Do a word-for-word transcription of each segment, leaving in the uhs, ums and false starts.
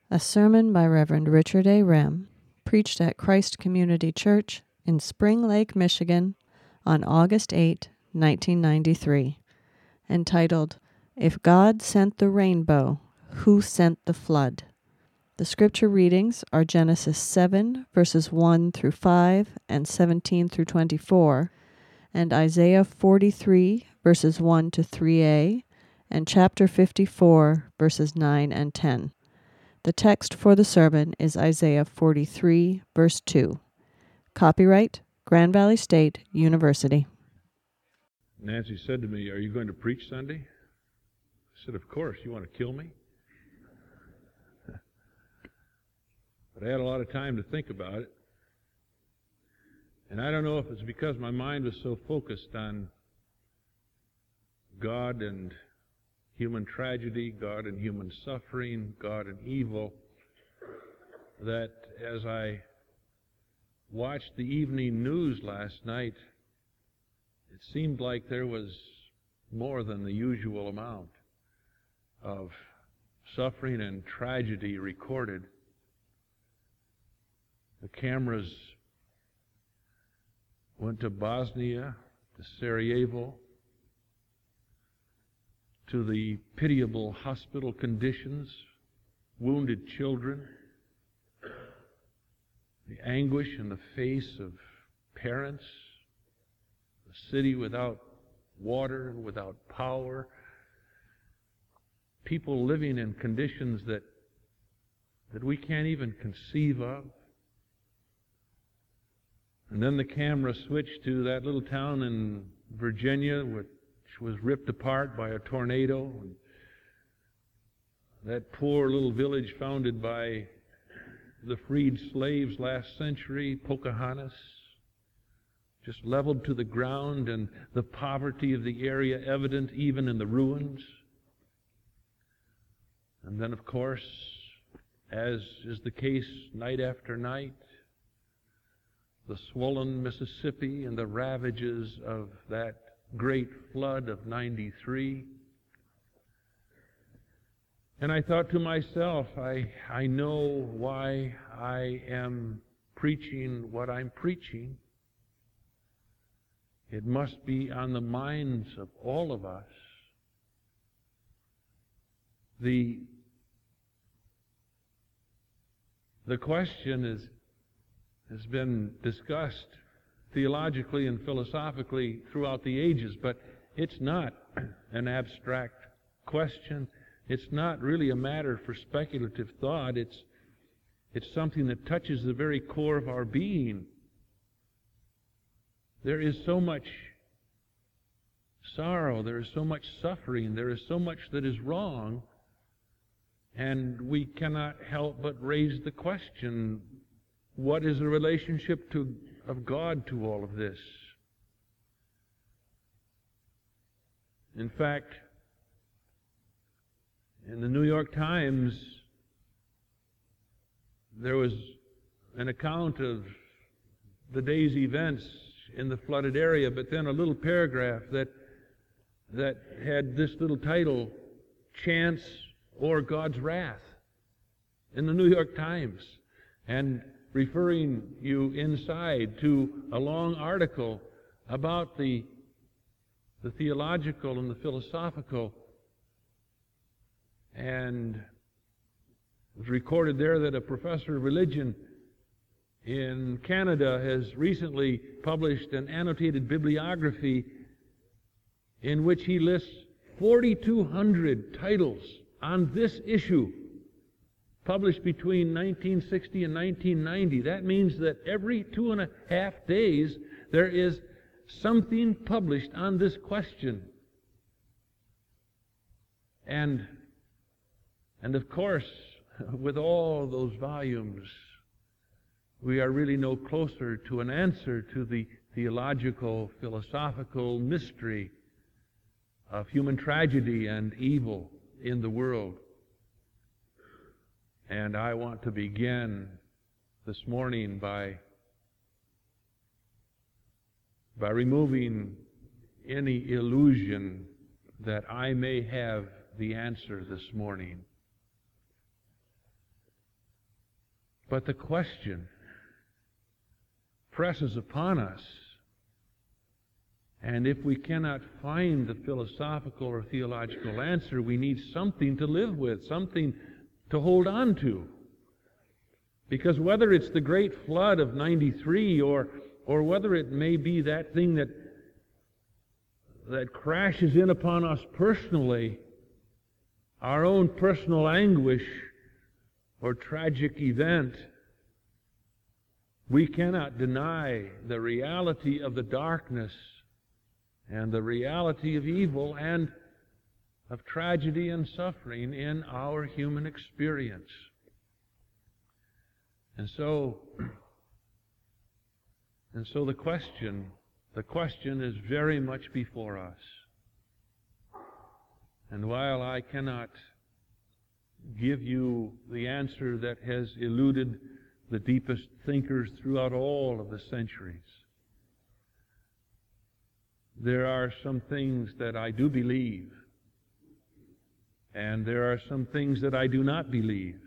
A sermon by Reverend Richard A. Rem, preached at Christ Community Church in Spring Lake, Michigan, on August eighth, nineteen ninety-three, entitled, If God Sent the Rainbow, Who Sent the Flood? The scripture readings are Genesis seven, verses one through five and seventeen through twenty-four, and Isaiah forty-three, verses one to three a, and chapter fifty-four, verses nine and ten. The text for the sermon is Isaiah forty-three, verse two. Copyright, Grand Valley State University. Nancy said to me, "Are you going to preach Sunday?" I said, "Of course. You want to kill me?" But I had a lot of time to think about it. And I don't know if it's because my mind was so focused on God and human tragedy, God and human suffering, God and evil, that as I watched the evening news last night, it seemed like there was more than the usual amount of suffering and tragedy recorded. The cameras went to Bosnia, to Sarajevo, to the pitiable hospital conditions, wounded children, the anguish in the face of parents, a city without water and without power, people living in conditions that, that we can't even conceive of. And then the camera switched to that little town in Virginia which was ripped apart by a tornado. And that poor little village founded by the freed slaves last century, Pocahontas, just leveled to the ground, and the poverty of the area evident even in the ruins. And then, of course, as is the case night after night, the swollen Mississippi and the ravages of that great flood of ninety-three. And I thought to myself, I, I know why I am preaching what I'm preaching. It must be on the minds of all of us. The, the question is, has been discussed theologically and philosophically throughout the ages, but it's not an abstract question. It's not really a matter for speculative thought. It's, it's something that touches the very core of our being. There is so much sorrow, there is so much suffering, there is so much that is wrong, and we cannot help but raise the question, what is the relationship to, of God to all of this? In fact, in the New York Times, there was an account of the day's events in the flooded area, but then a little paragraph that that had this little title, Chance or God's Wrath, in the New York Times, and referring you inside to a long article about the, the theological and the philosophical. And it was recorded there that a professor of religion in Canada has recently published an annotated bibliography in which he lists forty-two hundred titles on this issue, published between nineteen sixty and nineteen ninety. That means that every two and a half days there is something published on this question. And, and of course, with all those volumes, we are really no closer to an answer to the theological, philosophical mystery of human tragedy and evil in the world. And I want to begin this morning by, by removing any illusion that I may have the answer this morning. But the question presses upon us, and if we cannot find the philosophical or theological answer, we need something to live with, something to hold on to. Because whether it's the great flood of ninety-three or or whether it may be that thing that that crashes in upon us personally, our own personal anguish or tragic event, we cannot deny the reality of the darkness and the reality of evil and of tragedy and suffering in our human experience. And so, and so the question, the question is very much before us. And while I cannot give you the answer that has eluded the deepest thinkers throughout all of the centuries, there are some things that I do believe, and there are some things that I do not believe.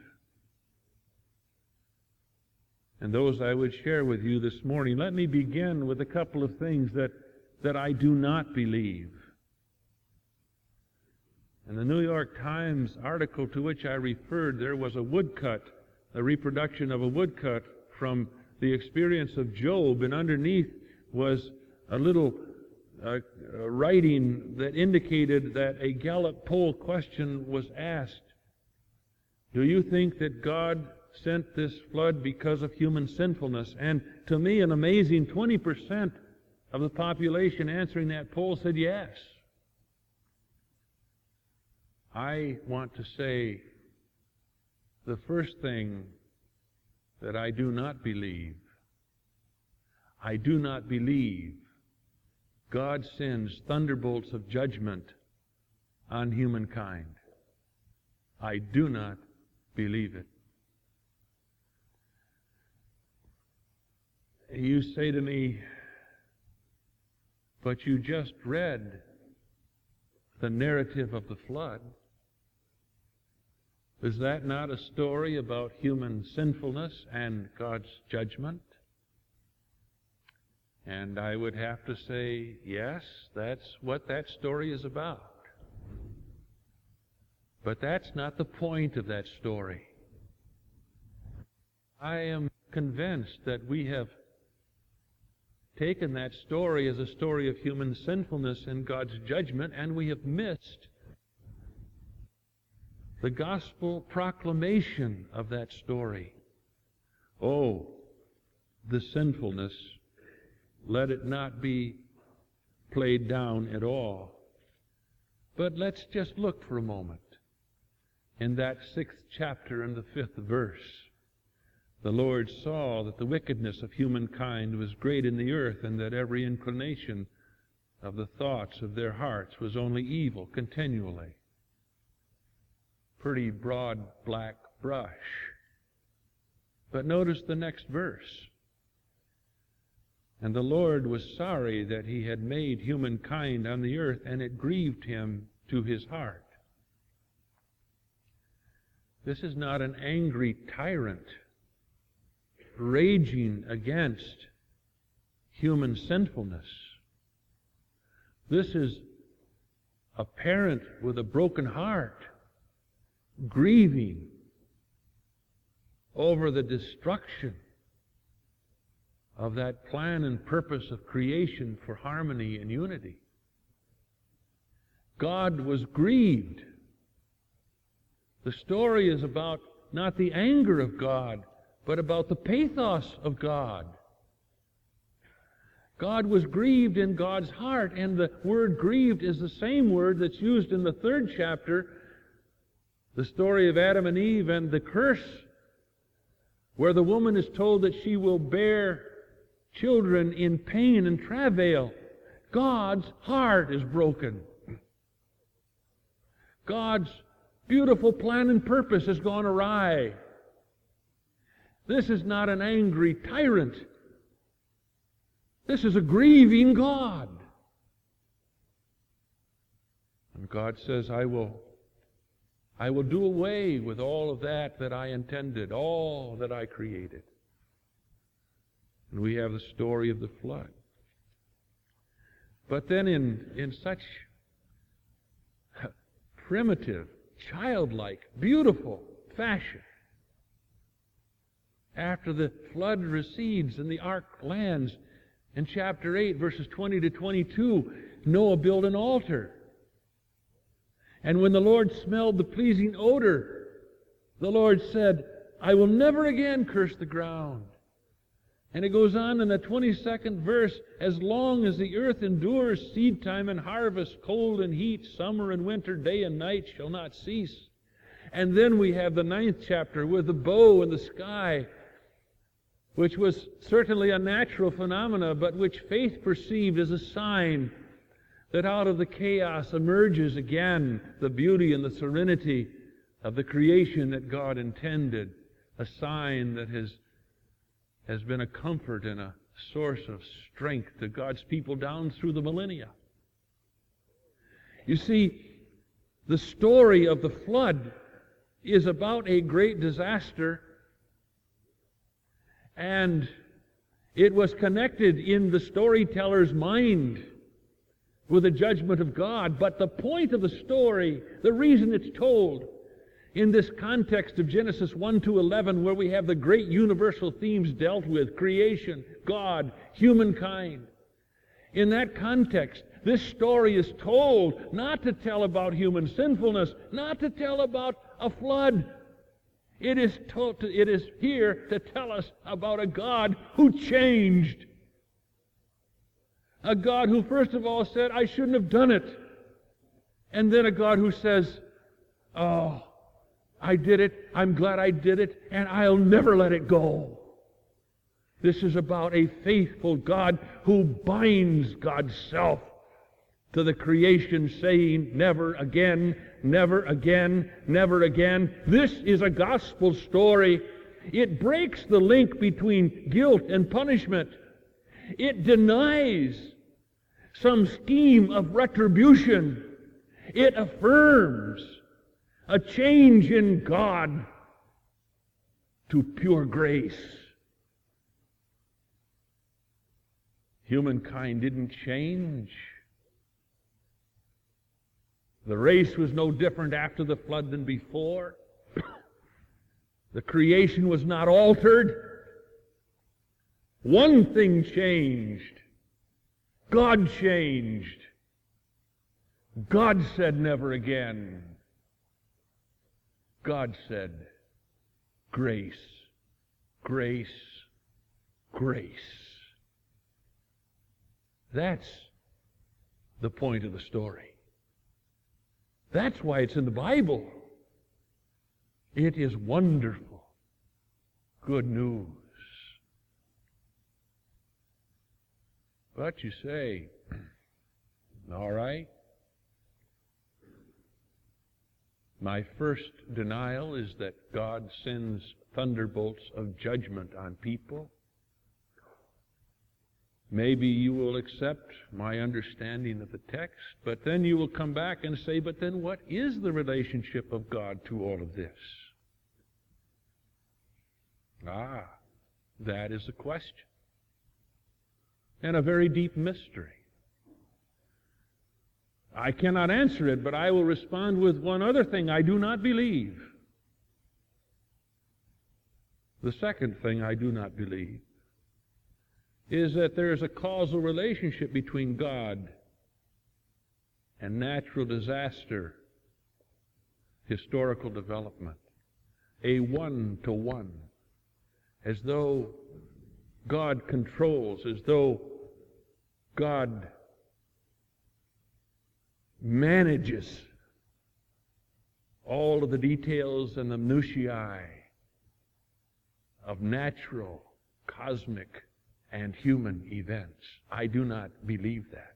And those I would share with you this morning. Let me begin with a couple of things that, that I do not believe. In the New York Times article to which I referred, there was a woodcut, a reproduction of a woodcut from the experience of Job, and underneath was a little uh, uh, writing that indicated that a Gallup poll question was asked. Do you think that God sent this flood because of human sinfulness? And to me, an amazing twenty percent of the population answering that poll said yes. I want to say the first thing that I do not believe. I do not believe God sends thunderbolts of judgment on humankind. I do not believe it. You say to me, but you just read the narrative of the flood. Is that not a story about human sinfulness and God's judgment? And I would have to say, yes, that's what that story is about. But that's not the point of that story. I am convinced that we have taken that story as a story of human sinfulness and God's judgment, and we have missed the gospel proclamation of that story. Oh, the sinfulness, let it not be played down at all. But let's just look for a moment. In that sixth chapter and the fifth verse, the Lord saw that the wickedness of humankind was great in the earth, and that every inclination of the thoughts of their hearts was only evil continually. Pretty broad black brush. But notice the next verse. And the Lord was sorry that he had made humankind on the earth, and it grieved him to his heart. This is not an angry tyrant raging against human sinfulness. This is a parent with a broken heart, grieving over the destruction of that plan and purpose of creation for harmony and unity. God was grieved. The story is about not the anger of God, but about the pathos of God. God was grieved in God's heart, and the word grieved is the same word that's used in the third chapter, the story of Adam and Eve and the curse, where the woman is told that she will bear children in pain and travail. God's heart is broken. God's beautiful plan and purpose has gone awry. This is not an angry tyrant. This is a grieving God. And God says, I will, I will do away with all of that that I intended, all that I created. And we have the story of the flood. But then in, in such primitive, childlike, beautiful fashion, after the flood recedes and the ark lands, in chapter eight, verses twenty to twenty-two, Noah built an altar. And when the Lord smelled the pleasing odor, the Lord said, I will never again curse the ground. And it goes on in the twenty-second verse, as long as the earth endures, seed time and harvest, cold and heat, summer and winter, day and night shall not cease. And then we have the ninth chapter with the bow in the sky, which was certainly a natural phenomena, but which faith perceived as a sign that out of the chaos emerges again the beauty and the serenity of the creation that God intended, a sign that has, has been a comfort and a source of strength to God's people down through the millennia. You see, the story of the flood is about a great disaster, and it was connected in the storyteller's mind with the judgment of God. But the point of the story, the reason it's told in this context of Genesis one to eleven, where we have the great universal themes dealt with, creation, God, humankind. In that context, this story is told not to tell about human sinfulness, not to tell about a flood. It is, told to, it is here to tell us about a God who changed. A God who first of all said, I shouldn't have done it. And then a God who says, oh, I did it, I'm glad I did it, and I'll never let it go. This is about a faithful God who binds God's self to the creation, saying, never again, never again, never again. This is a gospel story. It breaks the link between guilt and punishment. It denies some scheme of retribution. It affirms a change in God to pure grace. Humankind didn't change. The race was no different after the flood than before. The creation was not altered. One thing changed. God changed. God said never again. God said grace, grace, grace. That's the point of the story. That's why it's in the Bible. It is wonderful. Good news. But you say, all right. My first denial is that God sends thunderbolts of judgment on people. Maybe you will accept my understanding of the text, but then you will come back and say, but then what is the relationship of God to all of this? Ah, that is a question. And a very deep mystery. I cannot answer it, but I will respond with one other thing I do not believe. The second thing I do not believe is that there is a causal relationship between God and natural disaster, historical development, a one-to-one, as though God controls, as though God manages all of the details and the minutiae of natural, cosmic, and human events. I do not believe that.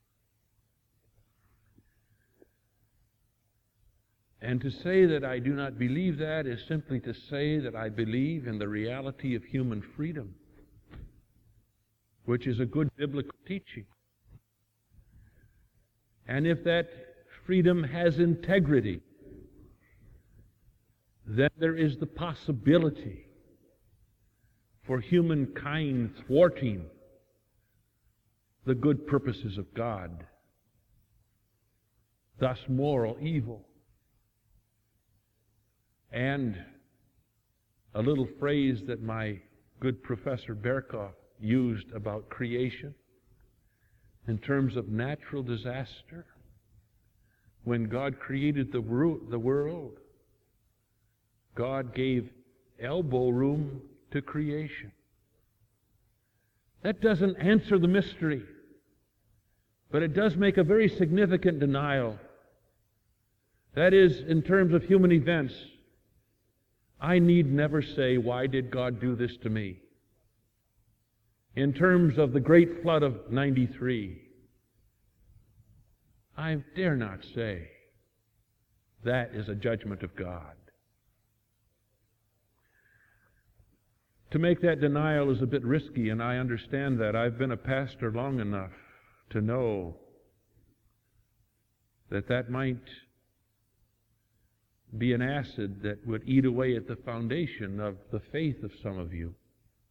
And to say that I do not believe that is simply to say that I believe in the reality of human freedom, which is a good biblical teaching. And if that freedom has integrity, then there is the possibility for humankind thwarting the good purposes of God, thus moral evil. And a little phrase that my good Professor Berkhoff used about creation in terms of natural disaster. When God created the world, God gave elbow room to creation. That doesn't answer the mystery, but it does make a very significant denial. That is, in terms of human events, I need never say, why did God do this to me? In terms of the great flood of ninety-three, I dare not say that is a judgment of God. To make that denial is a bit risky, and I understand that. I've been a pastor long enough to know that that might be an acid that would eat away at the foundation of the faith of some of you.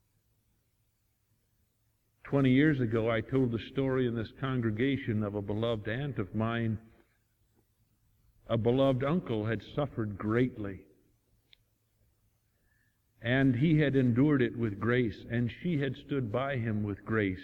Twenty years ago, I told the story in this congregation of a beloved aunt of mine. A beloved uncle had suffered greatly, and he had endured it with grace, and she had stood by him with grace.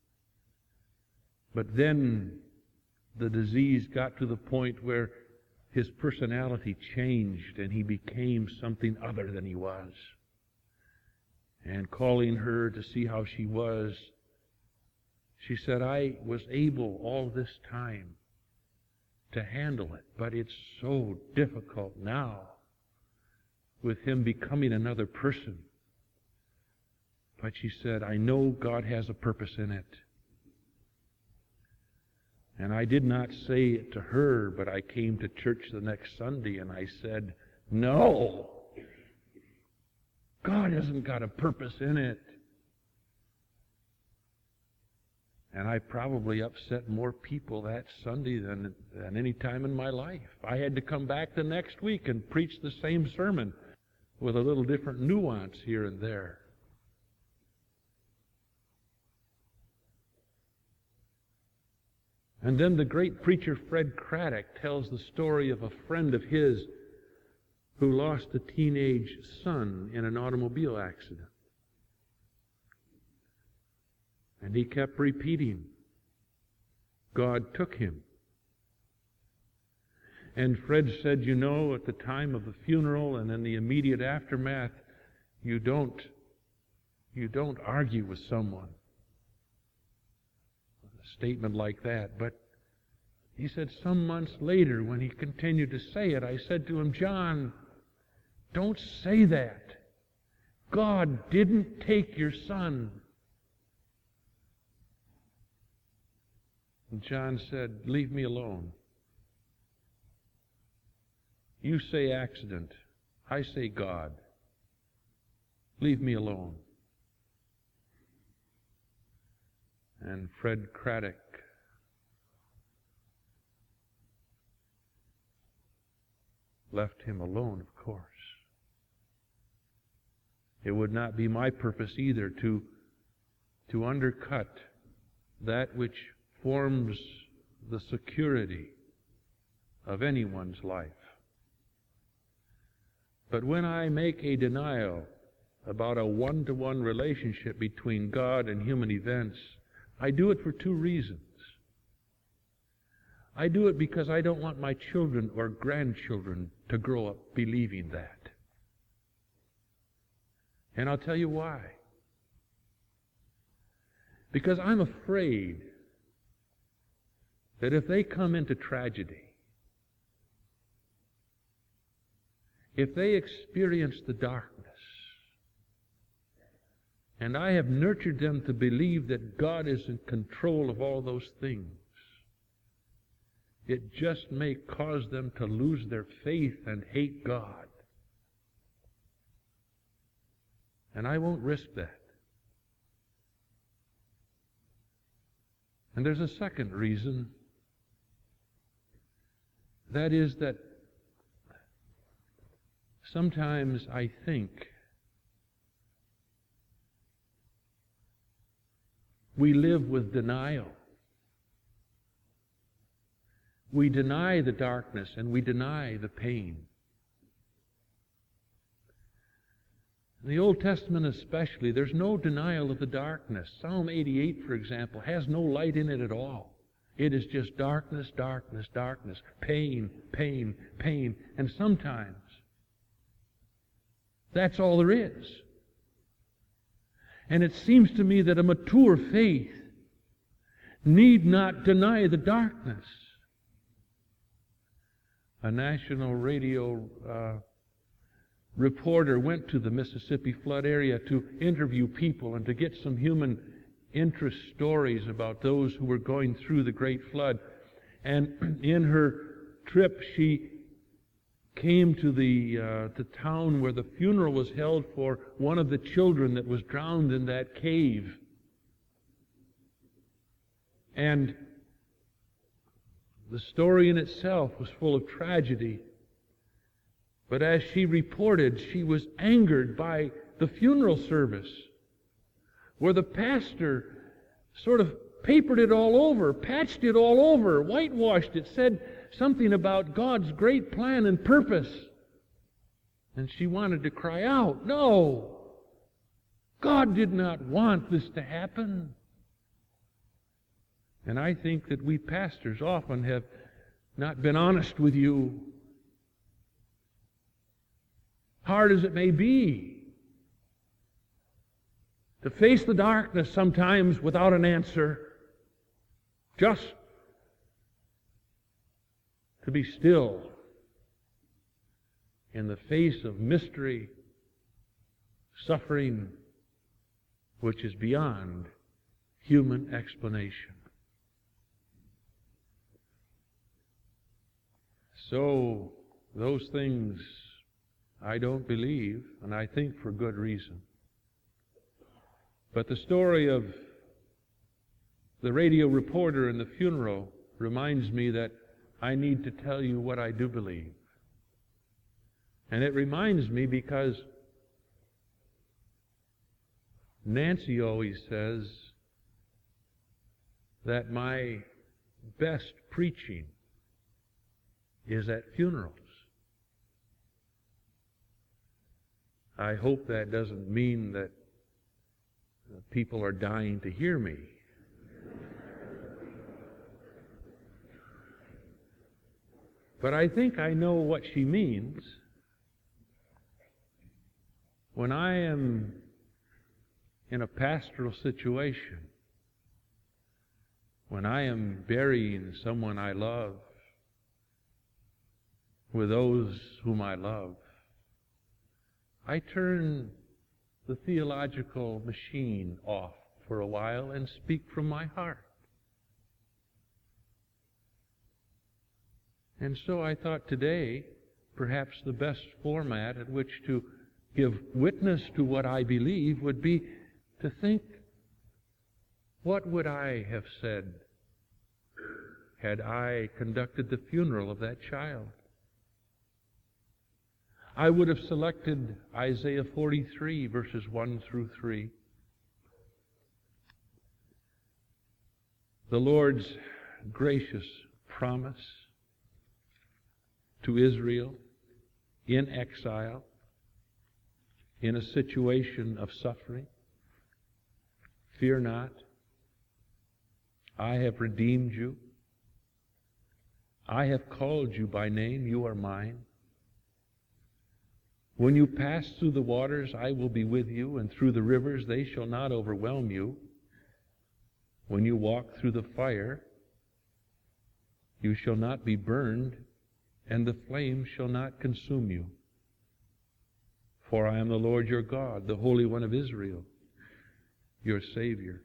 But then the disease got to the point where his personality changed, and he became something other than he was. And calling her to see how she was, she said, I was able all this time to handle it, but it's so difficult now with him becoming another person. But she said, I know God has a purpose in it. And I did not say it to her, but I came to church the next Sunday and I said, no, God hasn't got a purpose in it. And I probably upset more people that Sunday than, than any time in my life. I had to come back the next week and preach the same sermon with a little different nuance here and there. And then the great preacher Fred Craddock tells the story of a friend of his who lost a teenage son in an automobile accident. And he kept repeating, God took him. And Fred said, you know, at the time of the funeral and in the immediate aftermath, you don't, you don't argue with someone. A statement like that. But he said some months later, when he continued to say it, I said to him, John, don't say that. God didn't take your son. And John said, leave me alone. You say accident. I say God. Leave me alone. And Fred Craddock left him alone, of course. It would not be my purpose either to, to undercut that which forms the security of anyone's life. But when I make a denial about a one-to-one relationship between God and human events, I do it for two reasons. I do it because I don't want my children or grandchildren to grow up believing that. And I'll tell you why. Because I'm afraid that if they come into tragedy, if they experience the darkness, and I have nurtured them to believe that God is in control of all those things, it just may cause them to lose their faith and hate God. And I won't risk that. And there's a second reason. That is that sometimes I think we live with denial. We deny the darkness and we deny the pain. In the Old Testament especially, there's no denial of the darkness. Psalm eighty-eight, for example, has no light in it at all. It is just darkness, darkness, darkness, pain, pain, pain. And sometimes that's all there is. And it seems to me that a mature faith need not deny the darkness. A national radio uh, reporter went to the Mississippi flood area to interview people and to get some human interest stories about those who were going through the great flood. And in her trip, she came to the uh, the town where the funeral was held for one of the children that was drowned in that cave. And the story in itself was full of tragedy. But as she reported, she was angered by the funeral service, where the pastor sort of papered it all over, patched it all over, whitewashed it, said something about God's great plan and purpose. And she wanted to cry out, no, God did not want this to happen. And I think that we pastors often have not been honest with you, hard as it may be, to face the darkness sometimes without an answer, just to be still in the face of mystery, suffering, which is beyond human explanation. So, those things I don't believe, and I think for good reason. But the story of the radio reporter and the funeral reminds me that I need to tell you what I do believe. And it reminds me because Nancy always says that my best preaching is at funerals. I hope that doesn't mean that people are dying to hear me. But I think I know what she means. When I am in a pastoral situation, when I am burying someone I love with those whom I love, I turn the theological machine off for a while and speak from my heart. And so I thought today, perhaps the best format at which to give witness to what I believe would be to think, what would I have said had I conducted the funeral of that child? I would have selected Isaiah forty-three, verses one through three. The Lord's gracious promise to Israel in exile, in a situation of suffering. Fear not, I have redeemed you. I have called you by name, you are mine. When you pass through the waters, I will be with you, and through the rivers, they shall not overwhelm you. When you walk through the fire, you shall not be burned, and the flame shall not consume you. For I am the Lord your God, the Holy One of Israel, your Savior.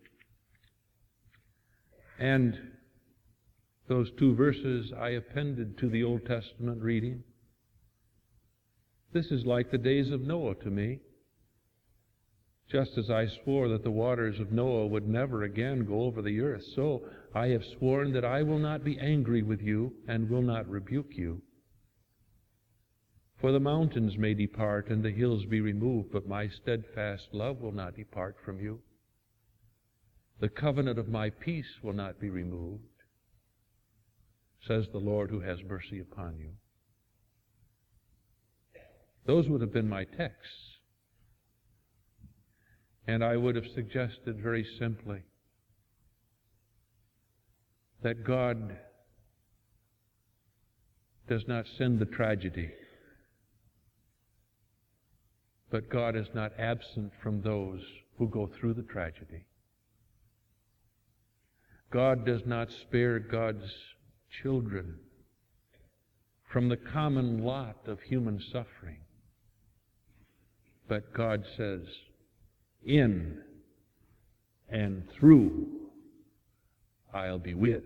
And those two verses I appended to the Old Testament reading. This is like the days of Noah to me. Just as I swore that the waters of Noah would never again go over the earth, so I have sworn that I will not be angry with you and will not rebuke you. For the mountains may depart and the hills be removed, but my steadfast love will not depart from you. The covenant of my peace will not be removed, says the Lord who has mercy upon you. Those would have been my texts. And I would have suggested very simply that God does not send the tragedy, but God is not absent from those who go through the tragedy. God does not spare God's children from the common lot of human suffering. But God says, in and through I'll be with.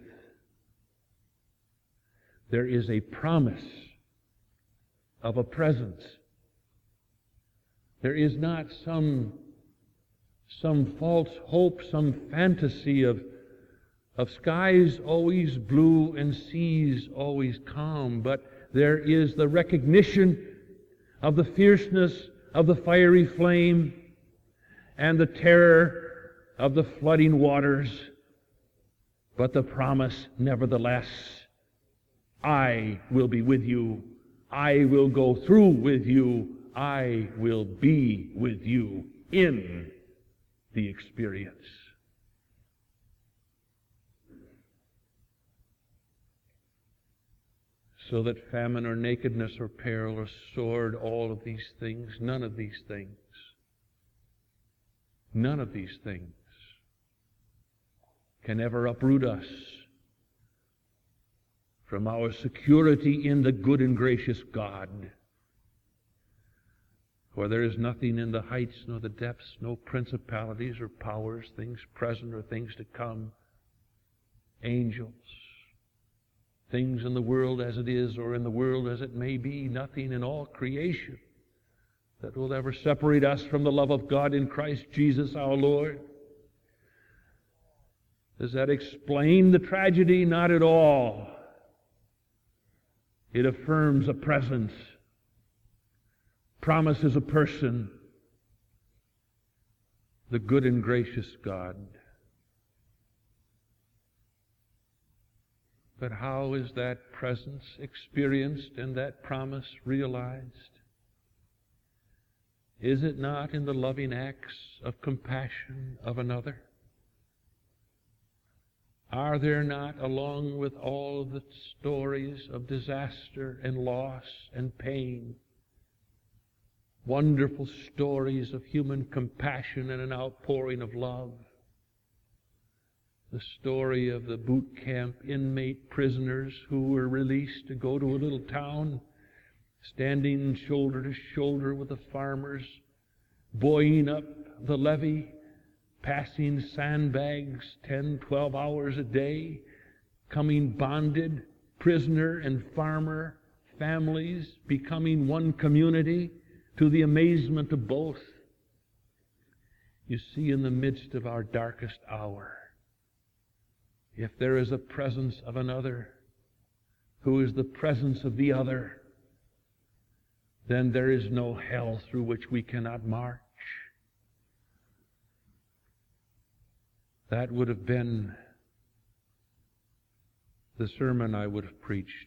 There is a promise of a presence. There is not some, some false hope, some fantasy of, of skies always blue and seas always calm, but there is the recognition of the fierceness of the fiery flame and the terror of the flooding waters, but the promise, nevertheless, I will be with you. I will go through with you. I will be with you in the experience. So that famine or nakedness or peril or sword, all of these things, none of these things, none of these things can ever uproot us from our security in the good and gracious God. For there is nothing in the heights nor the depths, no principalities or powers, things present or things to come, angels, things in the world as it is or in the world as it may be, nothing in all creation that will ever separate us from the love of God in Christ Jesus our Lord. Does that explain the tragedy? Not at all. It affirms a presence, promises a person, the good and gracious God. But how is that presence experienced and that promise realized? Is it not in the loving acts of compassion of another? Are there not, along with all the stories of disaster and loss and pain, wonderful stories of human compassion and an outpouring of love? The story of the boot camp inmate prisoners who were released to go to a little town, standing shoulder to shoulder with the farmers, buoying up the levee, passing sandbags ten, twelve hours a day, coming bonded, prisoner and farmer families, becoming one community to the amazement of both. You see, in the midst of our darkest hour, if there is a presence of another who is the presence of the other, then there is no hell through which we cannot march. That would have been the sermon I would have preached.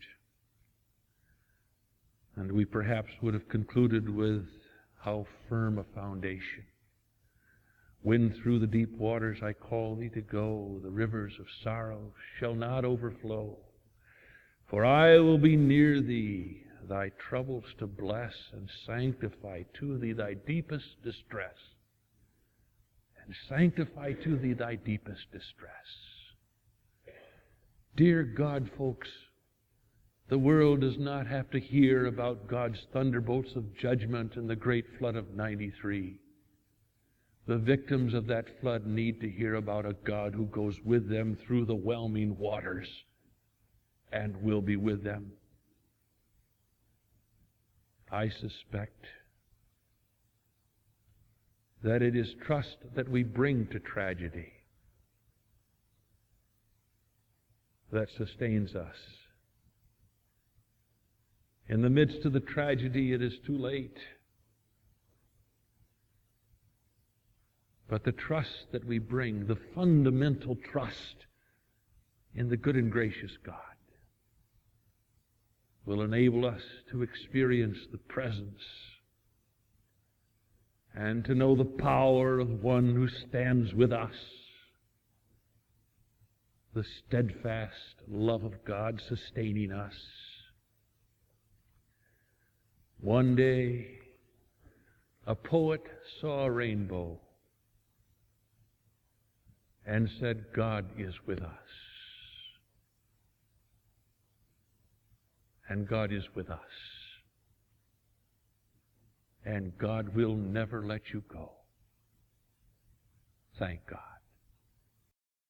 And we perhaps would have concluded with how firm a foundation. When through the deep waters I call thee to go, the rivers of sorrow shall not overflow. For I will be near thee, thy troubles to bless, and sanctify to thee thy deepest distress. And sanctify to thee thy deepest distress. Dear God, folks, the world does not have to hear about God's thunderbolts of judgment and the great flood of ninety-three. The victims of that flood need to hear about a God who goes with them through the whelming waters and will be with them. I suspect that it is trust that we bring to tragedy that sustains us In the midst of the tragedy, it is too late. But the trust that we bring, the fundamental trust in the good and gracious God, will enable us to experience the presence and to know the power of one who stands with us, the steadfast love of God sustaining us. One day, a poet saw a rainbow and said, God is with us. And God is with us. And God will never let you go. Thank God.